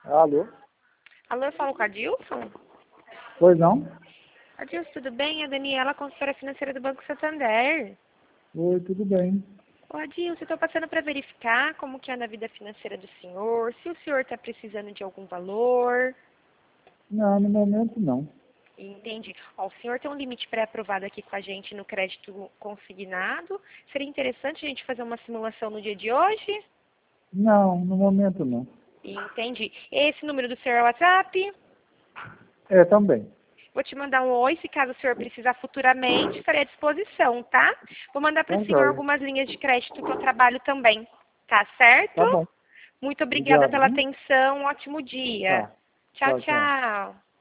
Alô? Alô, eu falo com a Adilson? Pois não? Adilson, tudo bem? É a Daniela, consultora financeira do Banco Santander. Oi, tudo bem. Ô, Adilson, eu estou passando para verificar como que anda a vida financeira do senhor, se o senhor está precisando de algum valor. Não, no momento não. Entendi. Ó, o senhor tem um limite pré-aprovado aqui com a gente no crédito consignado. Seria interessante a gente fazer uma simulação no dia de hoje? Não, no momento não. Entendi. Esse número do senhor é o WhatsApp? É, também. Vou te mandar um oi, se caso o senhor precisar futuramente, estarei à disposição, tá? Vou mandar para Tá o senhor joia. algumas linhas de crédito que eu trabalho também, tá certo? Tá bom. Muito obrigada Obrigado, pela viu? atenção, um ótimo dia. Tá. Tchau, Tchau, tchau. tchau.